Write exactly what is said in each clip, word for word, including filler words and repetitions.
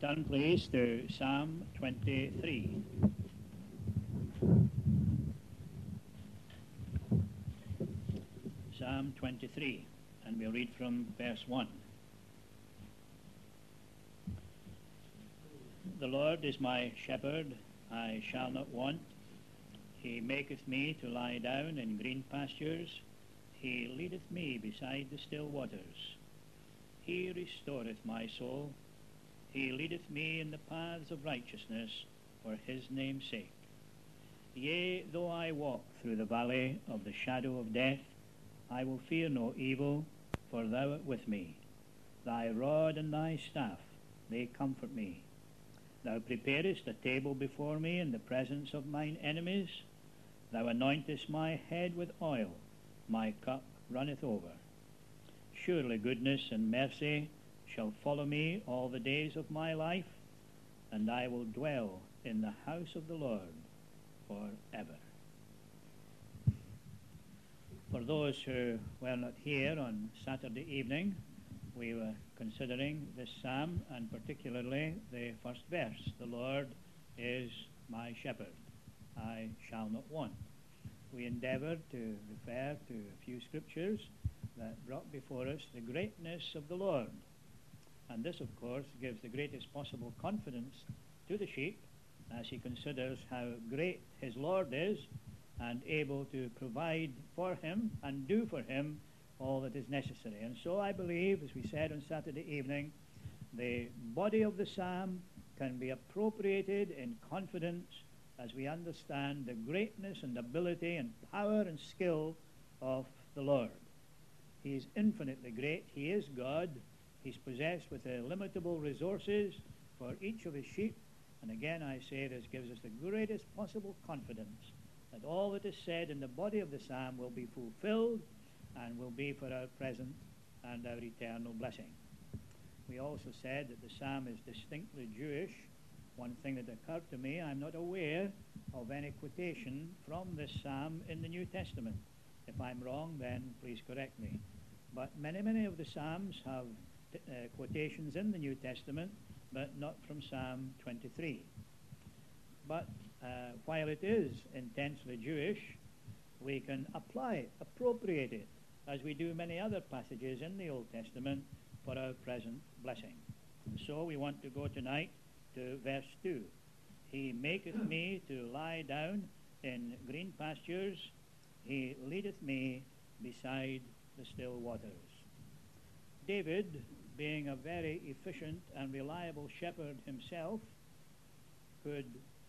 Turn please to Psalm twenty-three. Psalm twenty-three, and we'll read from verse one. The Lord is my shepherd, I shall not want. He maketh me to lie down in green pastures. He leadeth me beside the still waters. He restoreth my soul. He leadeth me in the paths of righteousness for his name's sake. Yea, though I walk through the valley of the shadow of death, I will fear no evil, for thou art with me. Thy rod and thy staff, they comfort me. Thou preparest a table before me in the presence of mine enemies. Thou anointest my head with oil, my cup runneth over. Surely goodness and mercy shall follow me all the days of my life, and I will dwell in the house of the Lord forever. For those who were not here on Saturday evening, we were considering this psalm, and particularly the first verse. The Lord is my shepherd, I shall not want. We endeavoured to refer to a few scriptures that brought before us the greatness of the Lord. And this, of course, gives the greatest possible confidence to the sheep as he considers how great his Lord is and able to provide for him and do for him all that is necessary. And so I believe, as we said on Saturday evening, the body of the psalm can be appropriated in confidence as we understand the greatness and ability and power and skill of the Lord. He is infinitely great. He is God. He's possessed with illimitable resources for each of his sheep. And again, I say this gives us the greatest possible confidence that all that is said in the body of the psalm will be fulfilled and will be for our present and our eternal blessing. We also said that the psalm is distinctly Jewish. One thing that occurred to me, I'm not aware of any quotation from this psalm in the New Testament. If I'm wrong, then please correct me. But many, many of the psalms have t- uh, quotations in the New Testament, but not from Psalm twenty-three. But uh, while it is intensely Jewish, we can apply it, appropriate it, as we do many other passages in the Old Testament for our present blessing. And so we want to go tonight to verse two. He maketh me to lie down in green pastures. He leadeth me beside the still waters. David, being a very efficient and reliable shepherd himself, could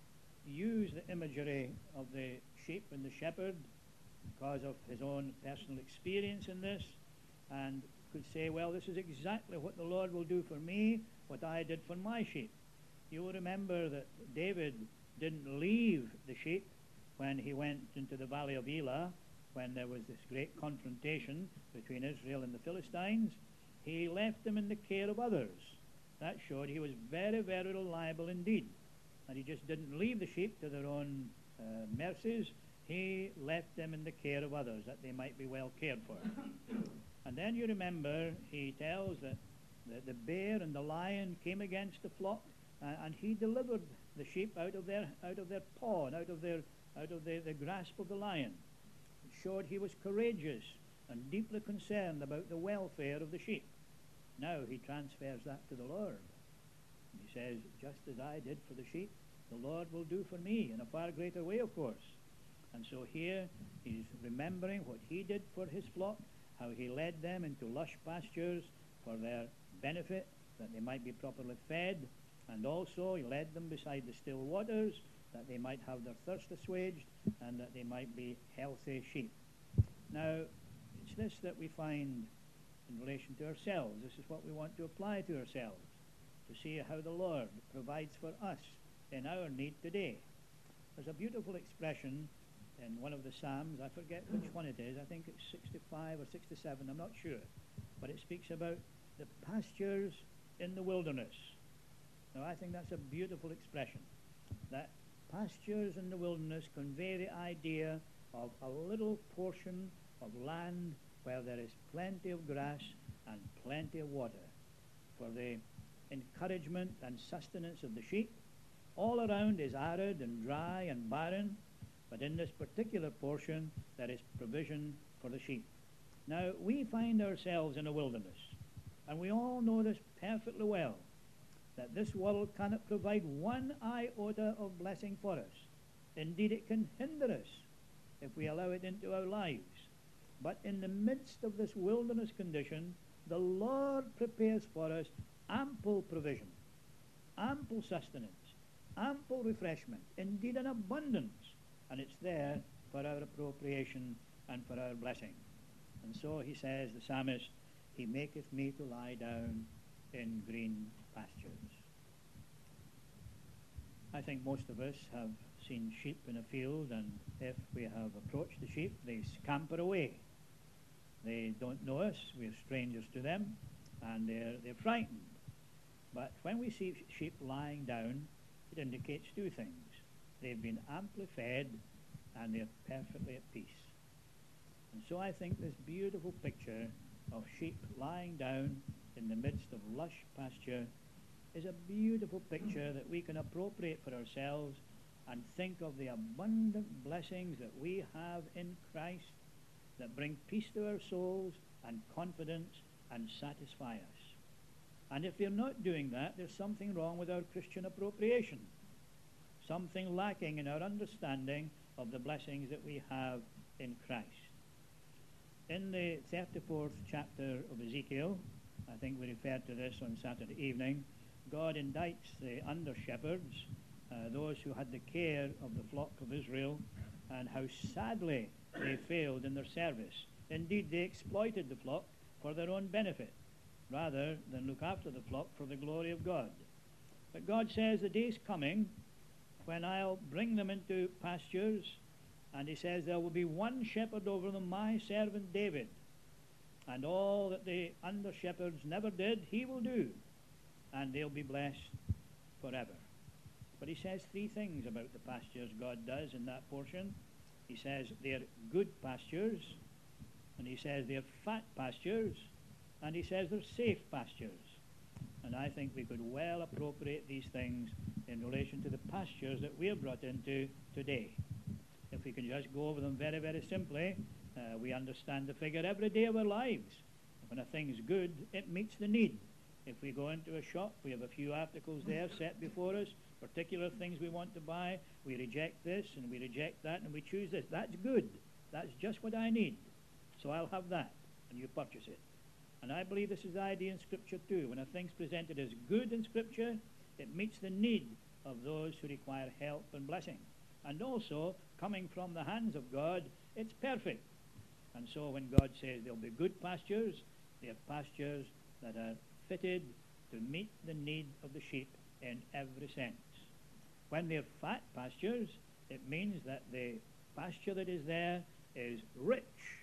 use the imagery of the sheep and the shepherd because of his own personal experience in this, and could say, well, this is exactly what the Lord will do for me, what I did for my sheep. You will remember that David didn't leave the sheep when he went into the valley of Elah, when there was this great confrontation between Israel and the Philistines. He left them in the care of others. That showed he was very, very reliable indeed. And he just didn't leave the sheep to their own uh, mercies. He left them in the care of others, that they might be well cared for. And then you remember he tells that the, the bear and the lion came against the flock, uh, and he delivered the sheep out of their out of their paw and out of their out of the, the grasp of the lion. It showed he was courageous and deeply concerned about the welfare of the sheep. Now he transfers that to the Lord. He says, just as I did for the sheep, the Lord will do for me in a far greater way, of course. And so here he's remembering what he did for his flock, how he led them into lush pastures for their benefit, that they might be properly fed, and also he led them beside the still waters, that they might have their thirst assuaged, and that they might be healthy sheep. Now, it's this that we find in relation to ourselves. This is what we want to apply to ourselves, to see how the Lord provides for us in our need today. There's a beautiful expression in one of the Psalms. I forget which one it is. I think it's sixty-five or sixty-seven. I'm not sure. But it speaks about the pastures in the wilderness. Now, I think that's a beautiful expression. That pastures in the wilderness convey the idea of a little portion of land where there is plenty of grass and plenty of water. For the encouragement and sustenance of the sheep. All around is arid and dry and barren, but in this particular portion there is provision for the sheep. Now, we find ourselves in a wilderness, and we all know this perfectly well, that this world cannot provide one iota of blessing for us. Indeed, it can hinder us if we allow it into our lives. But in the midst of this wilderness condition, the Lord prepares for us ample provision, ample sustenance, ample refreshment, indeed an abundance, and it's there for our appropriation and for our blessing. And so he says, the psalmist, he maketh me to lie down in green pastures. I think most of us have seen sheep in a field, and if we have approached the sheep, they scamper away. They don't know us, we're strangers to them, and they're, they're frightened. But when we see sheep lying down, it indicates two things. They've been amply fed, and they're perfectly at peace. And so I think this beautiful picture of sheep lying down in the midst of lush pasture is a beautiful picture that we can appropriate for ourselves and think of the abundant blessings that we have in Christ that bring peace to our souls and confidence and satisfy us. And if we're not doing that, there's something wrong with our Christian appropriation, something lacking in our understanding of the blessings that we have in Christ. In the thirty-fourth chapter of Ezekiel, I think we referred to this on Saturday evening, God indicts the under-shepherds, uh, those who had the care of the flock of Israel, and how sadly they failed in their service. Indeed, they exploited the flock for their own benefit, rather than look after the flock for the glory of God. But God says the day's coming when I'll bring them into pastures, and he says there will be one shepherd over them, my servant David, and all that the under-shepherds never did, he will do, and they'll be blessed forever. But he says three things about the pastures God does in that portion. He says they're good pastures, and he says they're fat pastures, and he says they're safe pastures. And I think we could well appropriate these things in relation to the pastures that we're brought into today. If we can just go over them very, very simply, uh, we understand the figure every day of our lives. When a thing's good, it meets the need. If we go into a shop, we have a few articles there set before us, particular things we want to buy, we reject this and we reject that and we choose this. That's good. That's just what I need. So I'll have that, and you purchase it. And I believe this is the idea in Scripture too. When a thing's presented as good in Scripture, it meets the need of those who require help and blessing. And also, coming from the hands of God, it's perfect. And so when God says there'll be good pastures, they're pastures that are fitted to meet the need of the sheep in every sense. When they're fat pastures, it means that the pasture that is there is rich.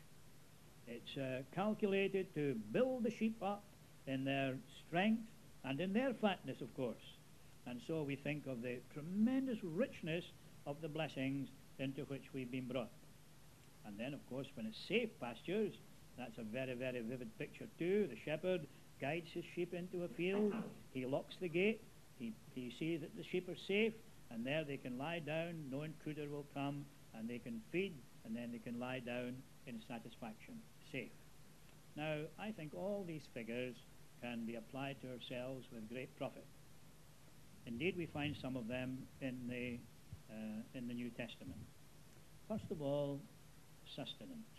It's uh, calculated to build the sheep up in their strength and in their fatness, of course. And so we think of the tremendous richness of the blessings into which we've been brought. And then, of course, when it's safe pastures, that's a very, very vivid picture too. The shepherd guides his sheep into a field. He locks the gate. He, he sees that the sheep are safe, and there they can lie down. No intruder will come, and they can feed, and then they can lie down in satisfaction, safe. Now, I think all these figures can be applied to ourselves with great profit. Indeed, we find some of them in the uh, in the New Testament. First of all, sustenance.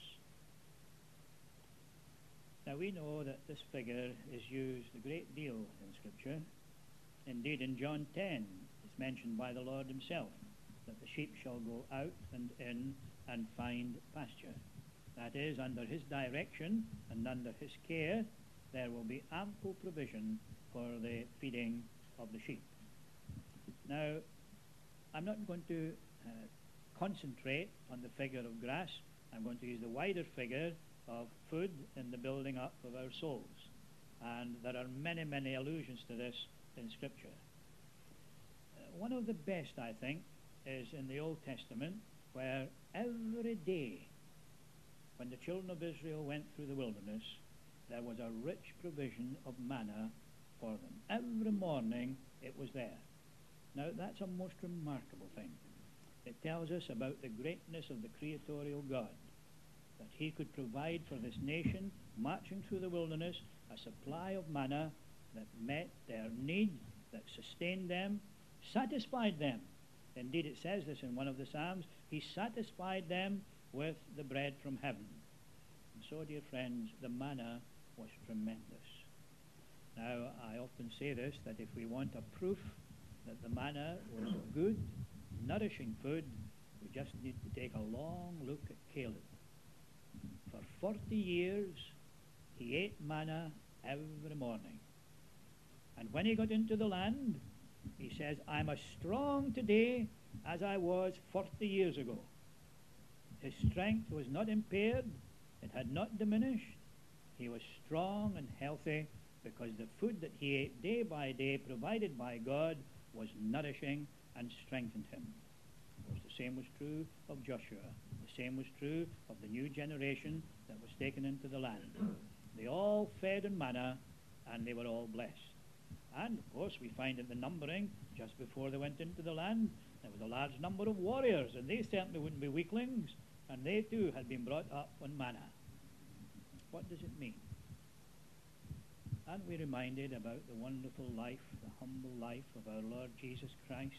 Now, we know that this figure is used a great deal in Scripture. Indeed, in John ten, it's mentioned by the Lord himself that the sheep shall go out and in and find pasture. That is, under his direction and under his care, there will be ample provision for the feeding of the sheep. Now, I'm not going to uh, concentrate on the figure of grass. I'm going to use the wider figure of food in the building up of our souls. And there are many, many allusions to this in Scripture. Uh, one of the best, I think, is in the Old Testament, where every day when the children of Israel went through the wilderness, there was a rich provision of manna for them. Every morning it was there. Now, that's a most remarkable thing. It tells us about the greatness of the creatorial God, that he could provide for this nation, marching through the wilderness, a supply of manna that met their need, that sustained them, satisfied them. Indeed, it says this in one of the Psalms, he satisfied them with the bread from heaven. And so, dear friends, the manna was tremendous. Now, I often say this, that if we want a proof that the manna was good, nourishing food, we just need to take a long look at Caleb. For forty years, he ate manna every morning. And when he got into the land, he says, I'm as strong today as I was forty years ago. His strength was not impaired. It had not diminished. He was strong and healthy because the food that he ate day by day, provided by God, was nourishing and strengthened him. Of course, the same was true of Joshua. The same was true of the new generation that was taken into the land. They all fed on manna, and they were all blessed. And, of course, we find in the numbering, just before they went into the land, there was a large number of warriors, and they certainly wouldn't be weaklings, and they too had been brought up on manna. What does it mean? Aren't we reminded about the wonderful life, the humble life of our Lord Jesus Christ?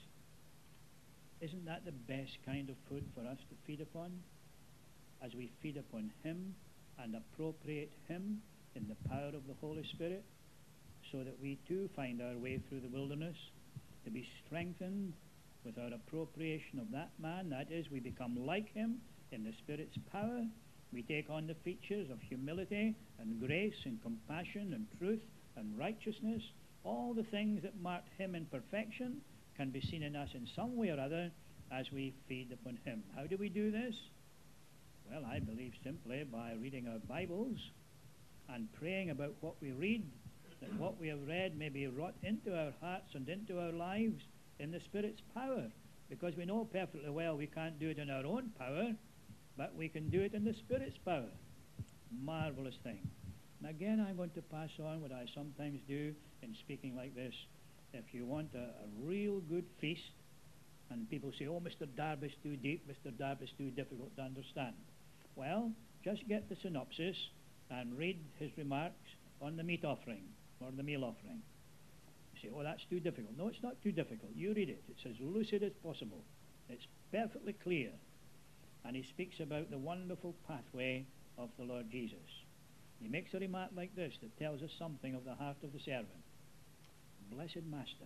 Isn't that the best kind of food for us to feed upon? As we feed upon him and appropriate him in the power of the Holy Spirit, so that we too find our way through the wilderness, to be strengthened with our appropriation of that man. That is, we become like him in the Spirit's power. We take on the features of humility and grace and compassion and truth and righteousness. All the things that marked him in perfection can be seen in us in some way or other as we feed upon him. How do we do this? Well, I believe simply by reading our Bibles and praying about what we read, that what we have read may be wrought into our hearts and into our lives in the Spirit's power, because we know perfectly well we can't do it in our own power, but we can do it in the Spirit's power. Marvelous thing. And again, I'm going to pass on what I sometimes do in speaking like this. If you want a, a real good feast, and people say, oh, Mister Darby's too deep, Mister Darby's too difficult to understand. Well, just get the synopsis and read his remarks on the meat offering or the meal offering. You say, oh, that's too difficult. No, it's not too difficult. You read it. It's as lucid as possible. It's perfectly clear. And he speaks about the wonderful pathway of the Lord Jesus. He makes a remark like this that tells us something of the heart of the servant. Blessed Master,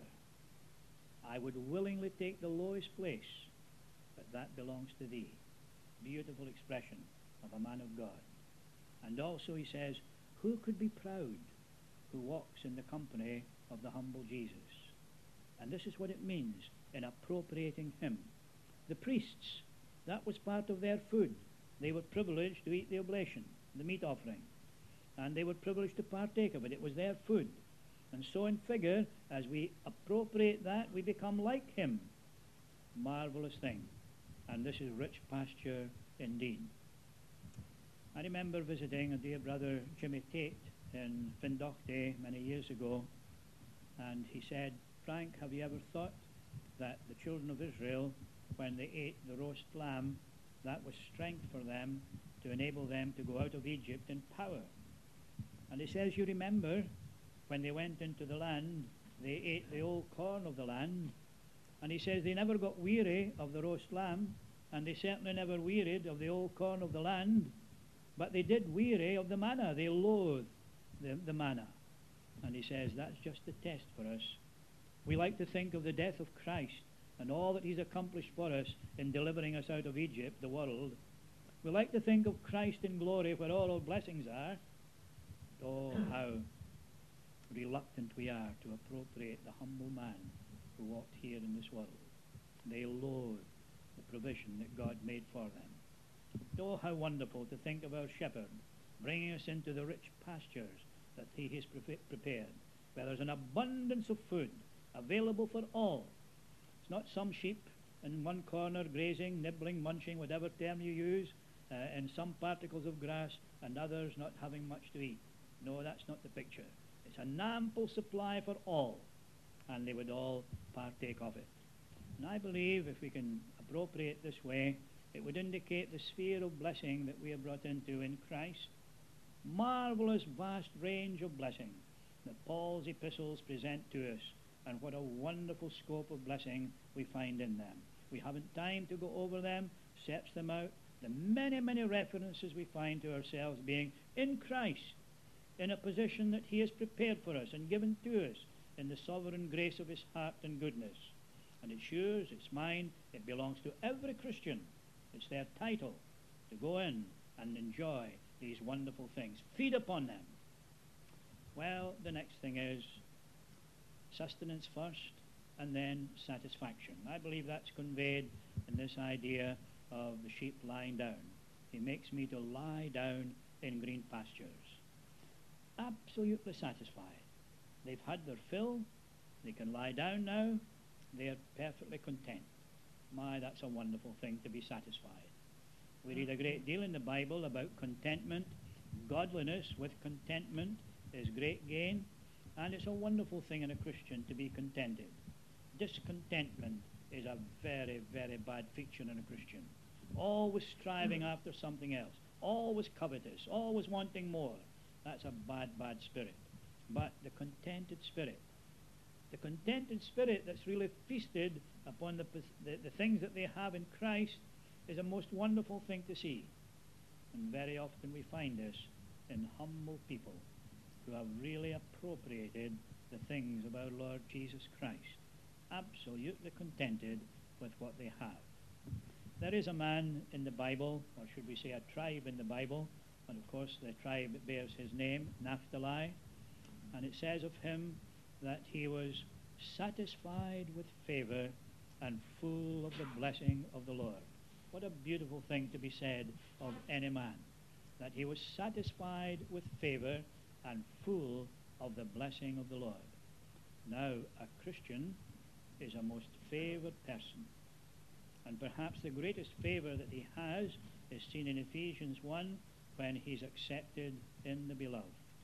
I would willingly take the lowest place, but that belongs to thee. Beautiful expression of a man of God. And also he says, who could be proud who walks in the company of the humble Jesus? And this is what it means in appropriating him. The priests, that was part of their food. They were privileged to eat the oblation, the meat offering. And they were privileged to partake of it. It was their food. And so in figure, as we appropriate that, we become like him. Marvelous thing. And this is rich pasture indeed. I remember visiting a dear brother, Jimmy Tate, in Findochty many years ago. And he said, Frank, have you ever thought that the children of Israel, when they ate the roast lamb, that was strength for them to enable them to go out of Egypt in power? And he says, you remember, when they went into the land, they ate the old corn of the land. And he says they never got weary of the roast lamb, and they certainly never wearied of the old corn of the land, but they did weary of the manna. They loathed the, the manna. And he says that's just a test for us. We like to think of the death of Christ and all that he's accomplished for us in delivering us out of Egypt, the world. We like to think of Christ in glory where all our blessings are. Oh, how reluctant we are to appropriate the humble man who walked here in this world. They loathe the provision that God made for them. Oh, how wonderful to think of our shepherd bringing us into the rich pastures that he has pre- prepared, where there's an abundance of food available for all. It's not some sheep in one corner grazing, nibbling, munching, whatever term you use, uh, in some particles of grass, and others not having much to eat. No, that's not the picture. It's an ample supply for all, and they would all partake of it. And I believe if we can appropriate this way, it would indicate the sphere of blessing that we are brought into in Christ. Marvelous vast range of blessing that Paul's epistles present to us, and what a wonderful scope of blessing we find in them. We haven't time to go over them, search them out. The many, many references we find to ourselves being in Christ, in a position that he has prepared for us and given to us in the sovereign grace of his heart and goodness. And it's yours, it's mine, it belongs to every Christian. It's their title to go in and enjoy these wonderful things. Feed upon them. Well, the next thing is sustenance first, and then satisfaction. I believe that's conveyed in this idea of the sheep lying down. He makes me to lie down in green pastures. Absolutely satisfied. They've had their fill. They can lie down now. They are perfectly content. My, that's a wonderful thing, to be satisfied. We read a great deal in the Bible about contentment. Godliness with contentment is great gain, and it's a wonderful thing in a Christian to be contented. Discontentment is a very, very bad feature in a Christian. Always striving after something else, always covetous, always wanting more. That's a bad, bad spirit. But the contented spirit, the contented spirit that's really feasted upon the, the, the things that they have in Christ, is a most wonderful thing to see. And very often we find this in humble people who have really appropriated the things of our Lord Jesus Christ, absolutely contented with what they have. There is a man in the Bible, or should we say a tribe in the Bible, and of course the tribe bears his name, Naphtali, and it says of him that he was satisfied with favor and full of the blessing of the Lord. What a beautiful thing to be said of any man, that he was satisfied with favor and full of the blessing of the Lord. Now, a Christian is a most favored person, and perhaps the greatest favor that he has is seen in Ephesians one, when he's accepted in the beloved.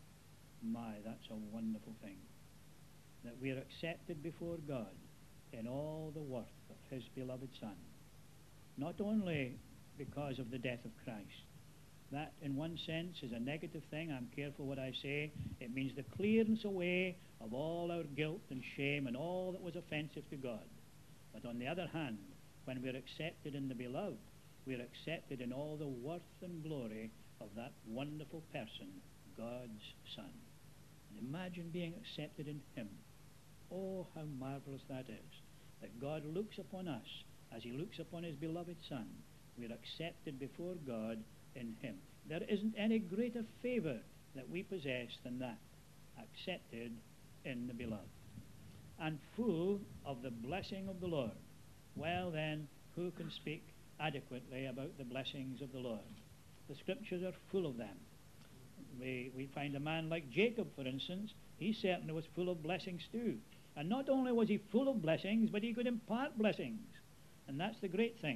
My, that's a wonderful thing, that we are accepted before God in all the worth of his beloved Son. Not only because of the death of Christ. That, in one sense, is a negative thing. I'm careful what I say. It means the clearance away of all our guilt and shame and all that was offensive to God. But on the other hand, when we're accepted in the beloved, we're accepted in all the worth and glory of that wonderful person, God's Son. And imagine being accepted in him. Oh, how marvelous that is, that God looks upon us as he looks upon his beloved Son. We're accepted before God in him. There isn't any greater favor that we possess than that, accepted in the beloved, and full of the blessing of the Lord. Well then, who can speak adequately about the blessings of the Lord? The scriptures are full of them. We, we find a man like Jacob, for instance. He certainly was full of blessings too. And not only was he full of blessings, but he could impart blessings. And that's the great thing.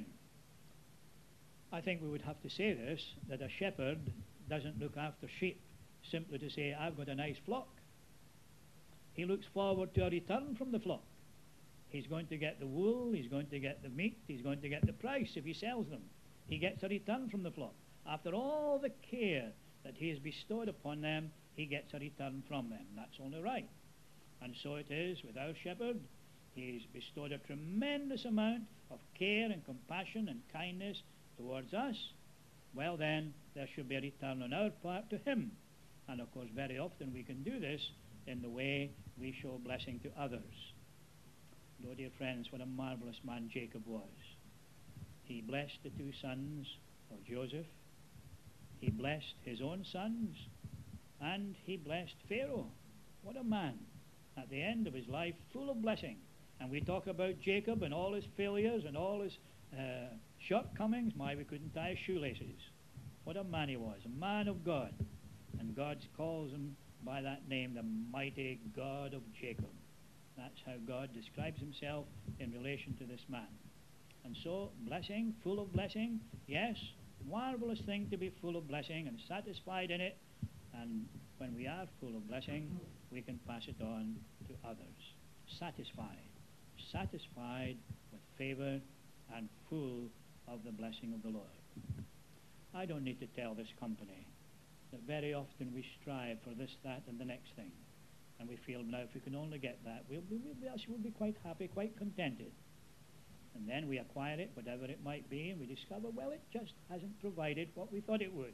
I think we would have to say this, that a shepherd doesn't look after sheep simply to say, I've got a nice flock. He looks forward to a return from the flock. He's going to get the wool, he's going to get the meat, he's going to get the price if he sells them. He gets a return from the flock. After all the care that he has bestowed upon them, he gets a return from them. That's only right. And so it is with our shepherd. He's bestowed a tremendous amount of care and compassion and kindness towards us. Well then, there should be a return on our part to him. And of course, very often we can do this in the way we show blessing to others. Oh, dear friends, what a marvelous man Jacob was. He blessed the two sons of Joseph. He blessed his own sons. And he blessed Pharaoh. What a man. At the end of his life, full of blessing. And we talk about Jacob and all his failures and all his uh, shortcomings. My, we couldn't tie his shoelaces. What a man he was. A man of God. And God calls him by that name, the mighty God of Jacob. That's how God describes himself in relation to this man. And so, blessing, full of blessing, yes, marvelous thing to be full of blessing and satisfied in it, and when we are full of blessing, we can pass it on to others. Satisfied. Satisfied with favor and full of the blessing of the Lord. I don't need to tell this company that very often we strive for this, that, and the next thing. And we feel, now, if we can only get that, we'll, we'll, we'll, we'll be quite happy, quite contented. And then we acquire it, whatever it might be, and we discover, well, it just hasn't provided what we thought it would.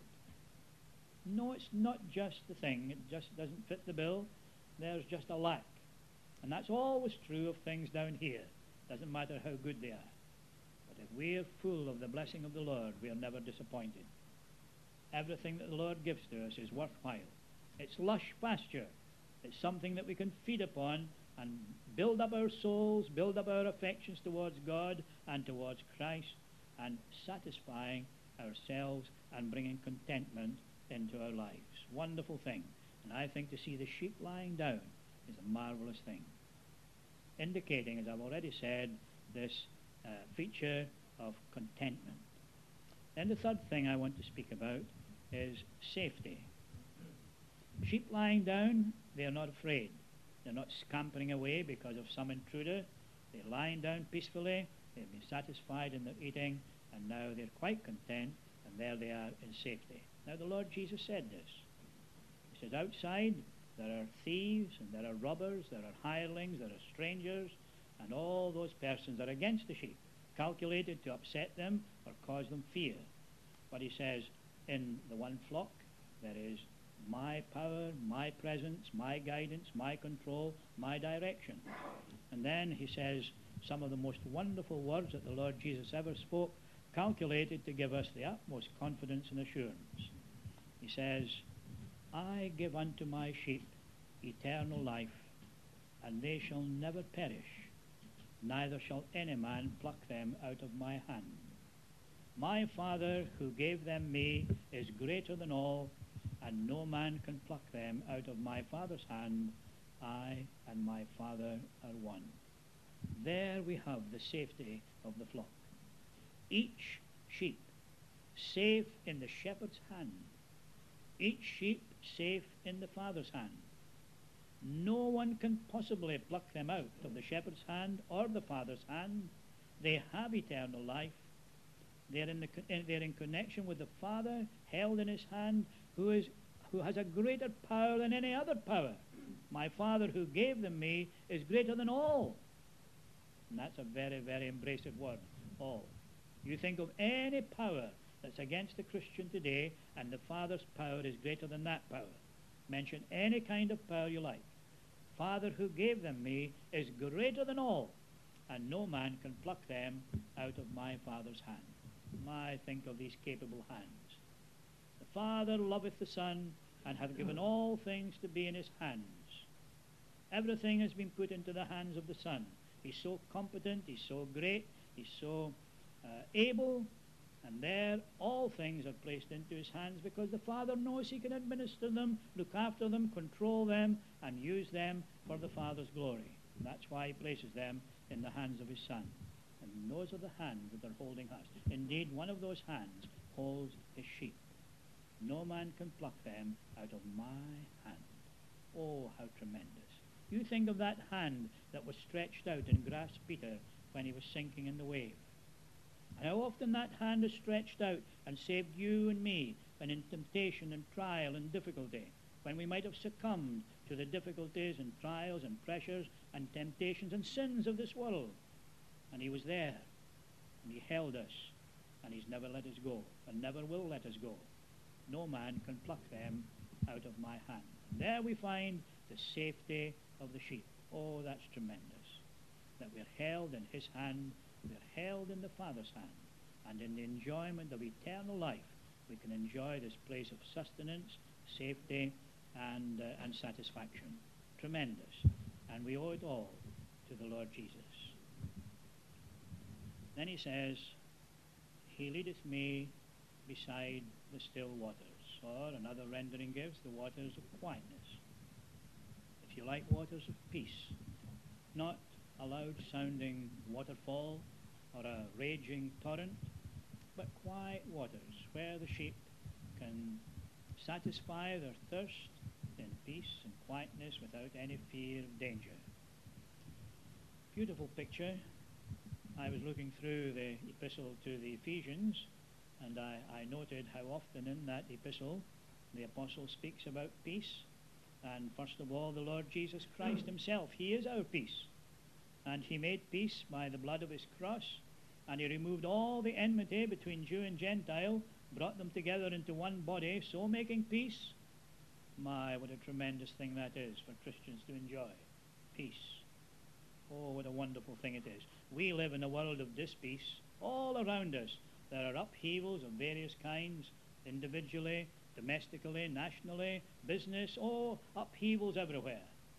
No, it's not just the thing. It just doesn't fit the bill. There's just a lack. And that's always true of things down here. Doesn't matter how good they are. But if we're full of the blessing of the Lord, we are never disappointed. Everything that the Lord gives to us is worthwhile. It's lush pasture. It's something that we can feed upon and build up our souls, build up our affections towards God and towards Christ, and satisfying ourselves and bringing contentment into our lives. Wonderful thing. And I think to see the sheep lying down is a marvelous thing, indicating, as I've already said, this uh, feature of contentment. Then the third thing I want to speak about is safety. Sheep lying down, they are not afraid. They're not scampering away because of some intruder. They're lying down peacefully. They've been satisfied in their eating, and now they're quite content, and there they are in safety. Now the Lord Jesus said this. He says, outside there are thieves, and there are robbers, there are hirelings, there are strangers, and all those persons are against the sheep, calculated to upset them or cause them fear. But he says, in the one flock there is my power, my presence, my guidance, my control, my direction. And then he says some of the most wonderful words that the Lord Jesus ever spoke, calculated to give us the utmost confidence and assurance. He says, I give unto my sheep eternal life, and they shall never perish, neither shall any man pluck them out of my hand. My Father who gave them me is greater than all, and no man can pluck them out of my Father's hand. I and my Father are one. There we have the safety of the flock. Each sheep safe in the shepherd's hand. Each sheep safe in the Father's hand. No one can possibly pluck them out of the shepherd's hand or the Father's hand. They have eternal life. They're in, the, they're in connection with the Father, held in his hand, who is who has a greater power than any other power. My Father who gave them me is greater than all. And that's a very, very embraced word, all. You think of any power that's against the Christian today, and the Father's power is greater than that power. Mention any kind of power you like. Father who gave them me is greater than all, and no man can pluck them out of my Father's hand. My, think of these capable hands. The Father loveth the Son, and hath given all things to be in his hands. Everything has been put into the hands of the Son. He's so competent, he's so great, he's so uh, able, and there all things are placed into his hands because the Father knows he can administer them, look after them, control them, and use them for the Father's glory. And that's why he places them in the hands of his Son. And those are the hands that are holding us. Indeed, one of those hands holds his sheep. No man can pluck them out of my hand. Oh, how tremendous. You think of that hand that was stretched out and grasped Peter when he was sinking in the wave. And how often that hand is stretched out and saved you and me when in temptation and trial and difficulty, when we might have succumbed to the difficulties and trials and pressures and temptations and sins of this world. And he was there, and he held us, and he's never let us go, and never will let us go. No man can pluck them out of my hand. And there we find the safety of the sheep. Oh, that's tremendous. That we're held in his hand, we're held in the Father's hand, and in the enjoyment of eternal life, we can enjoy this place of sustenance, safety, and, uh, and satisfaction. Tremendous. And we owe it all to the Lord Jesus. Then he says, he leadeth me beside the still waters, or another rendering gives the waters of quietness. If you like waters of peace, not a loud sounding waterfall or a raging torrent, but quiet waters where the sheep can satisfy their thirst in peace and quietness without any fear of danger. Beautiful picture. I was looking through the epistle to the Ephesians, and I, I noted how often in that epistle the apostle speaks about peace. And first of all, the Lord Jesus Christ himself, he is our peace. And he made peace by the blood of his cross, and he removed all the enmity between Jew and Gentile, brought them together into one body, so making peace. My, what a tremendous thing that is for Christians to enjoy. Peace. Oh, what a wonderful thing it is. We live in a world of dispeace all around us. There are upheavals of various kinds, individually, domestically, nationally, business, oh, upheavals everywhere.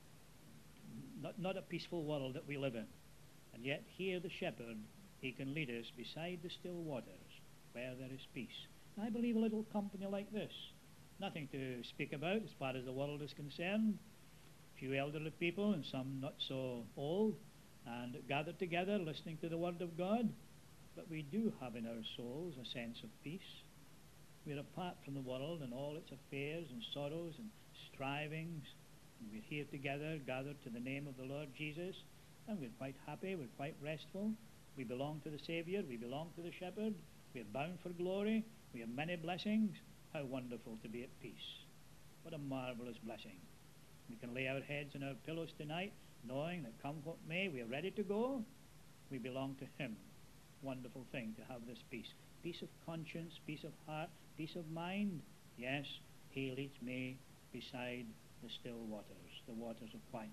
Not, not a peaceful world that we live in. And yet here the shepherd, he can lead us beside the still waters where there is peace. And I believe a little company like this, nothing to speak about as far as the world is concerned, a few elderly people and some not so old, and gathered together listening to the word of God, but we do have in our souls a sense of peace. We're apart from the world and all its affairs and sorrows and strivings, and we're here together, gathered to the name of the Lord Jesus, and we're quite happy, we're quite restful. We belong to the Savior, we belong to the Shepherd, we're bound for glory, we have many blessings. How wonderful to be at peace. What a marvelous blessing. We can lay our heads on our pillows tonight, knowing that come what may, we are ready to go. We belong to him. Wonderful thing to have this peace. Peace of conscience, peace of heart, peace of mind. Yes, he leads me beside the still waters, the waters of quietness.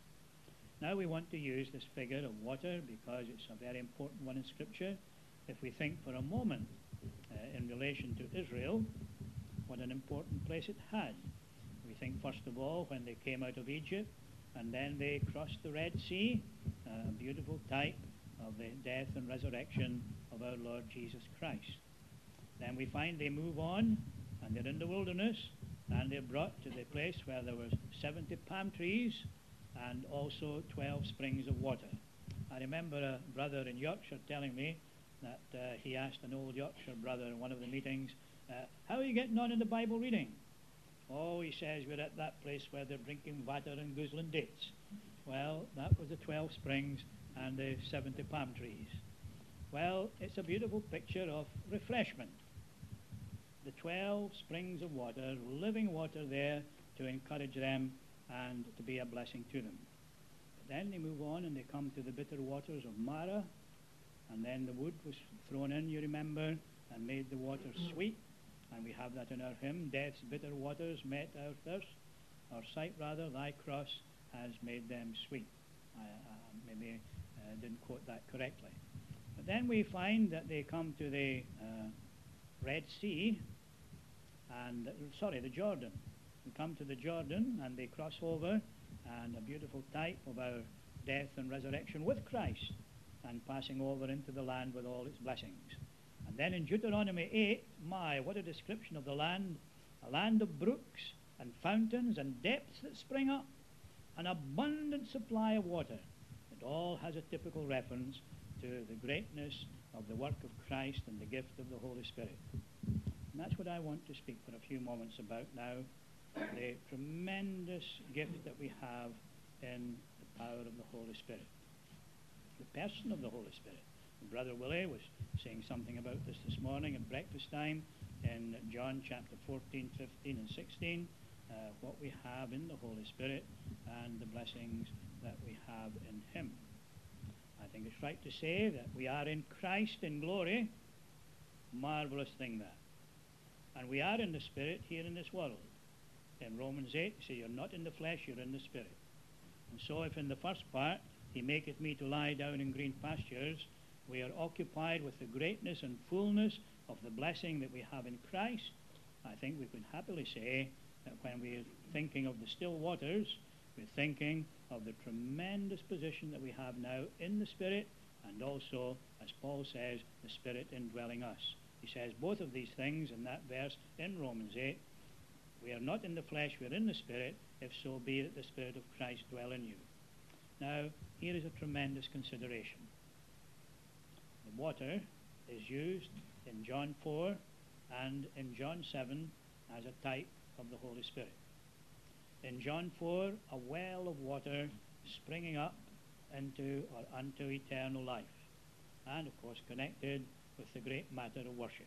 Now we want to use this figure of water because it's a very important one in Scripture. If we think for a moment uh, in relation to Israel, what an important place it had. We think first of all when they came out of Egypt and then they crossed the Red Sea, a beautiful type of the death and resurrection of our Lord Jesus Christ. Then we find they move on and they're in the wilderness and they're brought to the place where there were seventy palm trees and also twelve springs of water. I remember a brother in Yorkshire telling me that uh, he asked an old Yorkshire brother in one of the meetings, uh, how are you getting on in the Bible reading? Oh, he says, we're at that place where they're drinking water and guzzling dates. Well, that was the twelve springs and the seventy palm trees. Well, it's a beautiful picture of refreshment. The twelve springs of water, living water there to encourage them and to be a blessing to them. But then they move on and they come to the bitter waters of Mara, and then the wood was thrown in, you remember, and made the water sweet. And we have that in our hymn, death's bitter waters met our thirst, our sight rather, thy cross has made them sweet. I, I maybe uh, didn't quote that correctly. But then we find that they come to the uh, Red Sea, and, uh, sorry, the Jordan. We come to the Jordan and they cross over, and a beautiful type of our death and resurrection with Christ, and passing over into the land with all its blessings. And then in Deuteronomy eight, my, what a description of the land, a land of brooks and fountains and depths that spring up, an abundant supply of water. It all has a typical reference to the greatness of the work of Christ and the gift of the Holy Spirit. And that's what I want to speak for a few moments about now, the tremendous gift that we have in the power of the Holy Spirit, the person of the Holy Spirit. Brother Willie was saying something about this this morning at breakfast time in John chapter fourteen, fifteen, and sixteen, uh, what we have in the Holy Spirit and the blessings that we have in him. I think it's right to say that we are in Christ in glory. Marvelous thing that. And we are in the Spirit here in this world. In Romans eight, you say you're not in the flesh, you're in the Spirit. And so if in the first part, he maketh me to lie down in green pastures, we are occupied with the greatness and fullness of the blessing that we have in Christ, I think we could happily say that when we're thinking of the still waters, we're thinking of the tremendous position that we have now in the Spirit, and also, as Paul says, the Spirit indwelling us. He says both of these things in that verse in Romans eight. We are not in the flesh, we are in the Spirit, if so be that the Spirit of Christ dwell in you. Now, here is a tremendous consideration. The water is used in John four and in John seven as a type of the Holy Spirit. In John four, a well of water springing up into or unto eternal life. And of course connected with the great matter of worship.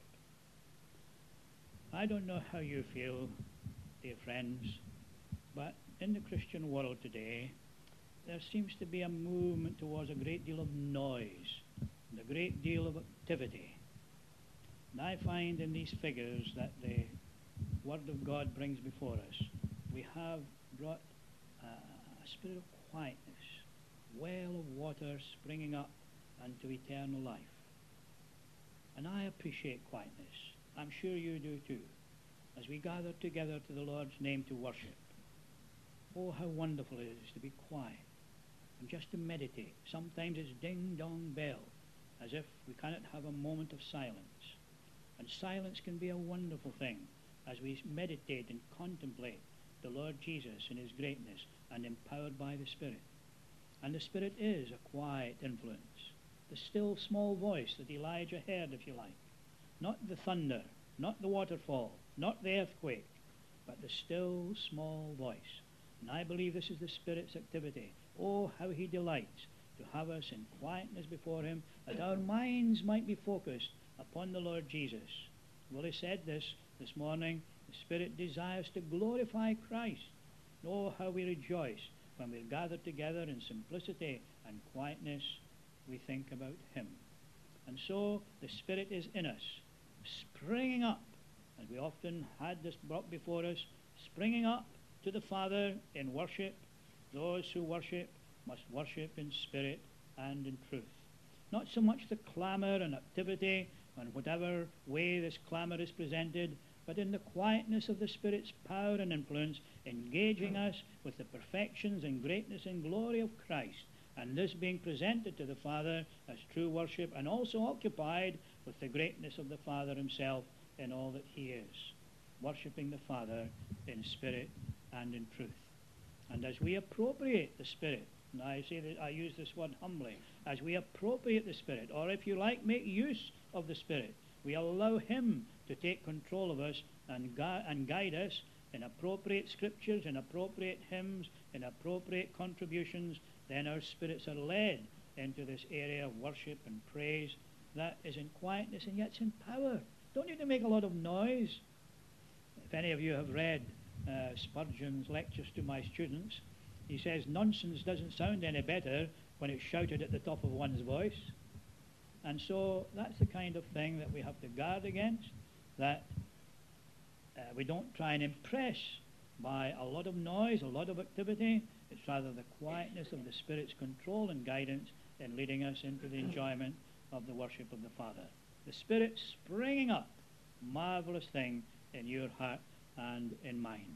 I don't know how you feel, dear friends, but in the Christian world today, there seems to be a movement towards a great deal of noise and a great deal of activity. And I find in these figures that the Word of God brings before us, we have brought uh, a spirit of quietness, well of water springing up unto eternal life. And I appreciate quietness. I'm sure you do too. As we gather together to the Lord's name to worship, oh, how wonderful it is to be quiet and just to meditate. Sometimes it's ding-dong bell, as if we cannot have a moment of silence. And silence can be a wonderful thing as we meditate and contemplate the Lord Jesus in his greatness and empowered by the Spirit. And the Spirit is a quiet influence, the still small voice that Elijah heard, if you like. Not the thunder, not the waterfall, not the earthquake, but the still small voice. And I believe this is the Spirit's activity. Oh, how he delights to have us in quietness before him, that our minds might be focused upon the Lord Jesus. Willie said this this morning, the Spirit desires to glorify Christ. Oh, how we rejoice when we're gathered together in simplicity and quietness, we think about him. And so the Spirit is in us, springing up, as we often had this brought before us, springing up to the Father in worship. Those who worship must worship in spirit and in truth. Not so much the clamor and activity and whatever way this clamor is presented, but in the quietness of the Spirit's power and influence, engaging us with the perfections and greatness and glory of Christ, and this being presented to the Father as true worship, and also occupied with the greatness of the Father himself in all that he is, worshipping the Father in spirit and in truth. And as we appropriate the Spirit, and I say that I use this word humbly, as we appropriate the Spirit, or if you like, make use of the Spirit, we allow him to take control of us and, gu- and guide us in appropriate scriptures, in appropriate hymns, in appropriate contributions, then our spirits are led into this area of worship and praise that is in quietness and yet it's in power. Don't need to make a lot of noise. If any of you have read uh, Spurgeon's lectures to my students, he says nonsense doesn't sound any better when it's shouted at the top of one's voice. And so that's the kind of thing that we have to guard against, that uh, we don't try and impress by a lot of noise, a lot of activity. It's rather the quietness of the Spirit's control and guidance in leading us into the enjoyment of the worship of the Father. The Spirit springing up, marvelous thing in your heart and in mine.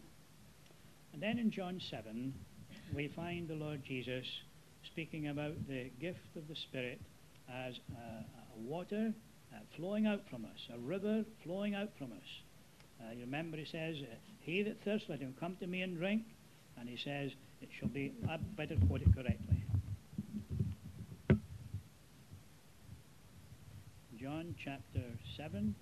And then in John seven, we find the Lord Jesus speaking about the gift of the Spirit as uh, a water uh, flowing out from us, a river flowing out from us. Uh, you remember he says, uh, he that thirsts, let him come to me and drink. And he says, it shall be, I better quote it correctly. John chapter seven.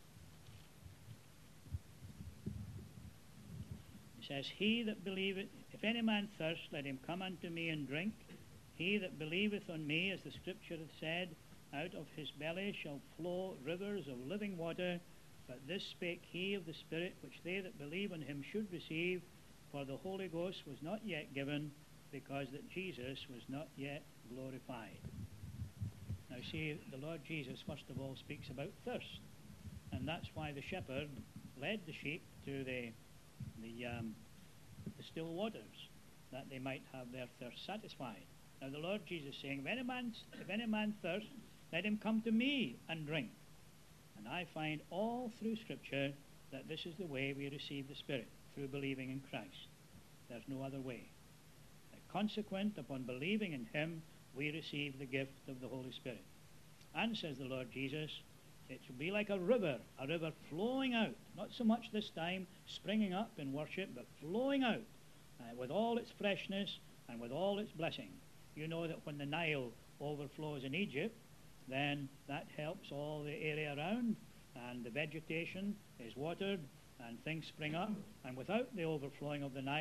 He says, he that believeth, if any man thirst, let him come unto me and drink. He that believeth on me, as the scripture hath said, out of his belly shall flow rivers of living water. But this spake he of the Spirit, which they that believe on him should receive, for the Holy Ghost was not yet given, because that Jesus was not yet glorified. Now see, the Lord Jesus first of all speaks about thirst, and that's why the shepherd led the sheep to the the, um, the still waters, that they might have their thirst satisfied. Now the Lord Jesus saying, if any man, if any man thirst, let him come to me and drink. And I find all through Scripture that this is the way we receive the Spirit, through believing in Christ. There's no other way. Consequent upon believing in him, we receive the gift of the Holy Spirit. And, says the Lord Jesus, it shall be like a river, a river flowing out, not so much this time springing up in worship, but flowing out uh, with all its freshness and with all its blessing. You know that when the Nile overflows in Egypt, then that helps all the area around, and the vegetation is watered, and things spring up. And without the overflowing of the Nile,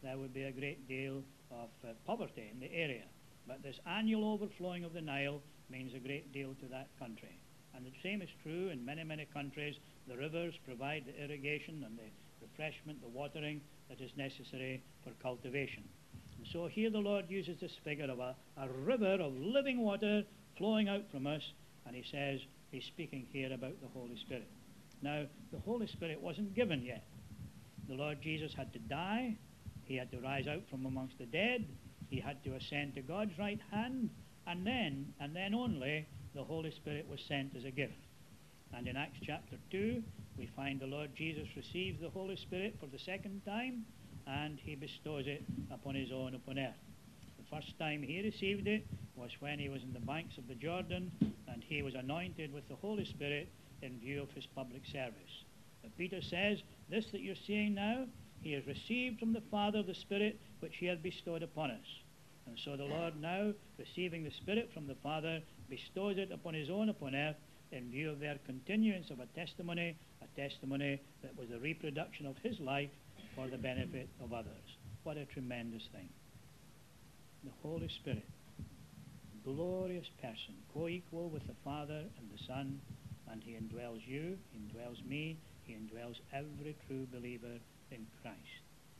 there would be a great deal of uh, poverty in the area. But this annual overflowing of the Nile means a great deal to that country. And the same is true in many, many countries. The rivers provide the irrigation and the refreshment, the watering that is necessary for cultivation. And so here the Lord uses this figure of a, a river of living water flowing out from us, and he says he's speaking here about the Holy Spirit. Now, the Holy Spirit wasn't given yet. The Lord Jesus had to die. He had to rise out from amongst the dead. He had to ascend to God's right hand, and then, and then only, the Holy Spirit was sent as a gift. And in Acts chapter two, we find the Lord Jesus receives the Holy Spirit for the second time, and he bestows it upon his own upon earth. The first time he received it was when he was in the banks of the Jordan, and he was anointed with the Holy Spirit in view of his public service. But Peter says, this that you're seeing now, he has received from the Father the Spirit which he had bestowed upon us. And so the Lord now, receiving the Spirit from the Father, bestows it upon his own upon earth in view of their continuance of a testimony, a testimony that was a reproduction of his life for the benefit of others. What a tremendous thing. The Holy Spirit, glorious person, co-equal with the Father and the Son, and he indwells you, he indwells me, he indwells every true believer in Christ.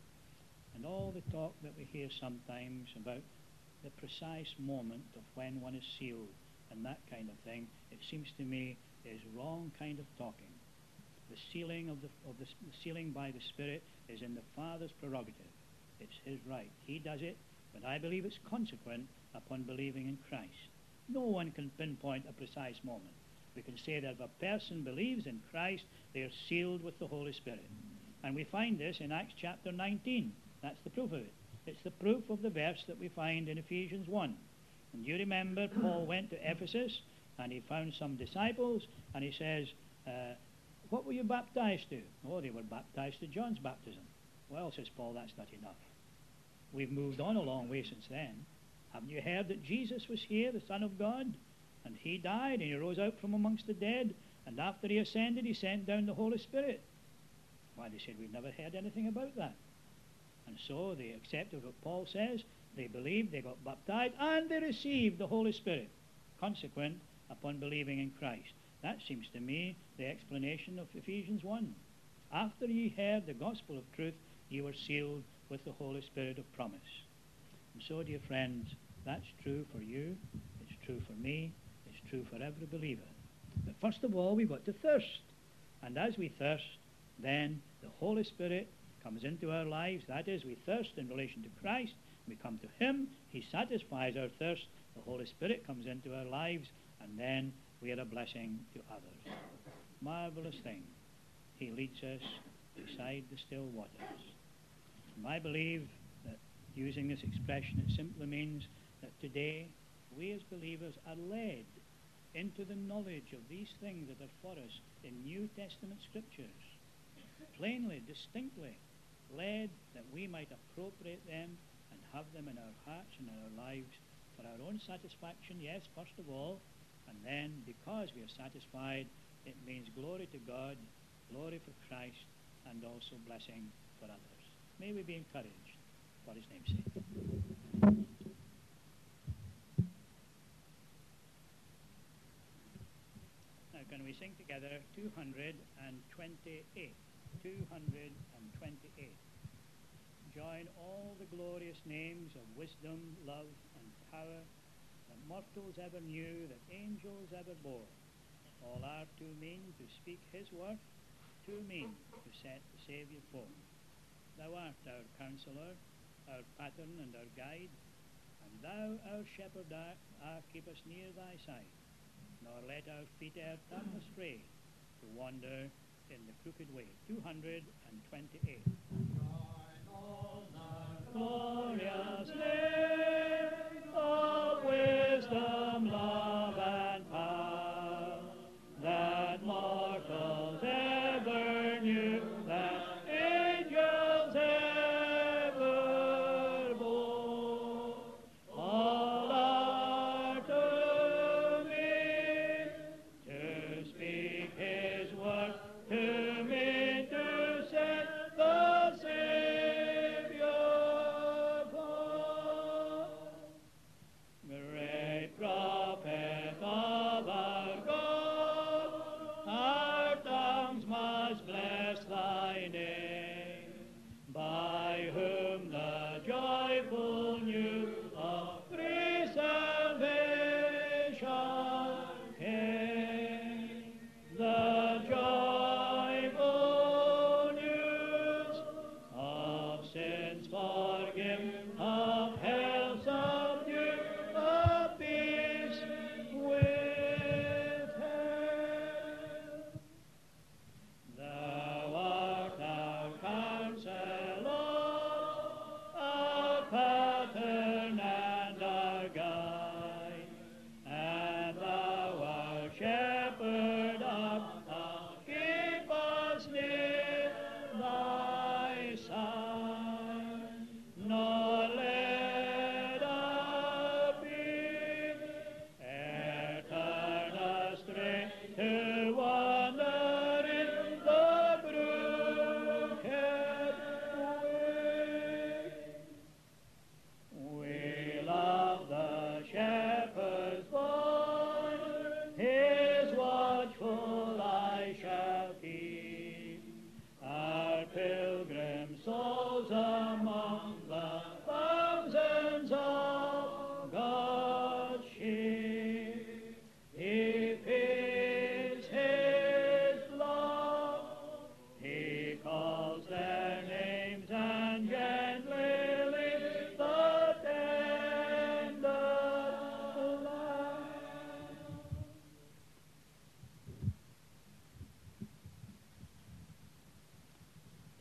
And all the talk that we hear sometimes about the precise moment of when one is sealed and that kind of thing, it seems to me is wrong kind of talking. The sealing of the, of the, the sealing by the Spirit is in the Father's prerogative. It's his right. He does it, but I believe it's consequent upon believing in Christ. No one can pinpoint a precise moment. We can say that if a person believes in Christ, they are sealed with the Holy Spirit. And we find this in Acts chapter nineteen. That's the proof of it. It's the proof of the verse that we find in Ephesians one. And you remember Paul went to Ephesus and he found some disciples and he says, uh, what were you baptized to? Oh, they were baptized to John's baptism. Well, says Paul, that's not enough. We've moved on a long way since then. Haven't you heard that Jesus was here, the Son of God? And he died and he rose out from amongst the dead. And after he ascended, he sent down the Holy Spirit. Why, they said, we've never heard anything about that. And so they accepted what Paul says. They believed, they got baptized, and they received the Holy Spirit, consequent upon believing in Christ. That seems to me the explanation of Ephesians one. After ye heard the gospel of truth, ye were sealed with the Holy Spirit of promise. And so, dear friends, that's true for you, it's true for me, it's true for every believer. But first of all, we've got to thirst. And as we thirst, then the Holy Spirit comes into our lives. That is, we thirst in relation to Christ. We come to him. He satisfies our thirst. The Holy Spirit comes into our lives, and then we are a blessing to others. Marvelous thing. He leads us beside the still waters. And I believe that using this expression, it simply means that today we as believers are led into the knowledge of these things that are for us in New Testament scriptures. Plainly, distinctly, led that we might appropriate them and have them in our hearts and in our lives for our own satisfaction, yes, first of all, and then because we are satisfied, it means glory to God, glory for Christ, and also blessing for others. May we be encouraged for his name's sake. Now can we sing together two hundred twenty-eight? two hundred twenty-eight. Join all the glorious names of wisdom, love, and power that mortals ever knew, that angels ever bore. All are too mean to speak his worth, too mean to set the Saviour forth. Thou art our counsellor, our pattern and our guide, and thou our shepherd art, ah, keep us near thy side, nor let our feet e'er turn astray to wander in the crooked way. two hundred twenty-eight. Join all the glorious name of wisdom, love, and power, that mortals ever knew, that angels ever bore. All are to me to speak his word, to me to set the Savior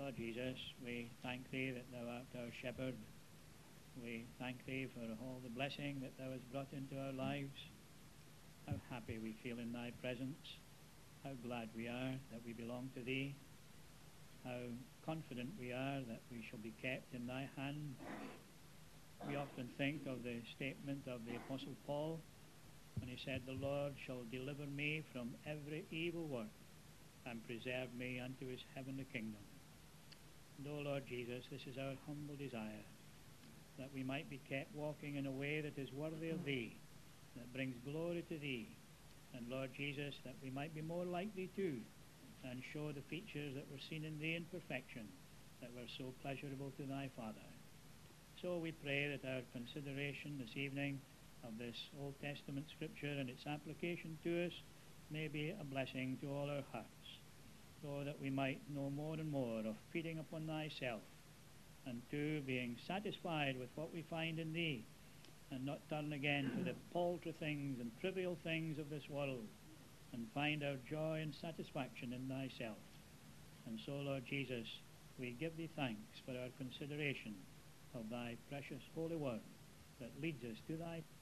Lord Jesus, we thank thee that thou art our shepherd. We thank thee for all the blessing that thou hast brought into our lives. How happy we feel in thy presence. How glad we are that we belong to thee. How confident we are that we shall be kept in thy hand. We often think of the statement of the Apostle Paul when he said, the Lord shall deliver me from every evil work and preserve me unto his heavenly kingdom. And, O Lord Jesus, this is our humble desire, that we might be kept walking in a way that is worthy of thee, that brings glory to thee. And, Lord Jesus, that we might be more like thee too, and show the features that were seen in thee in perfection, that were so pleasurable to thy Father. So we pray that our consideration this evening of this Old Testament scripture and its application to us may be a blessing to all our hearts, so that we might know more and more of feeding upon thyself, and two, being satisfied with what we find in thee, and not turn again to the paltry things and trivial things of this world, and find our joy and satisfaction in thyself. And so, Lord Jesus, we give thee thanks for our consideration of thy precious holy word that leads us to thy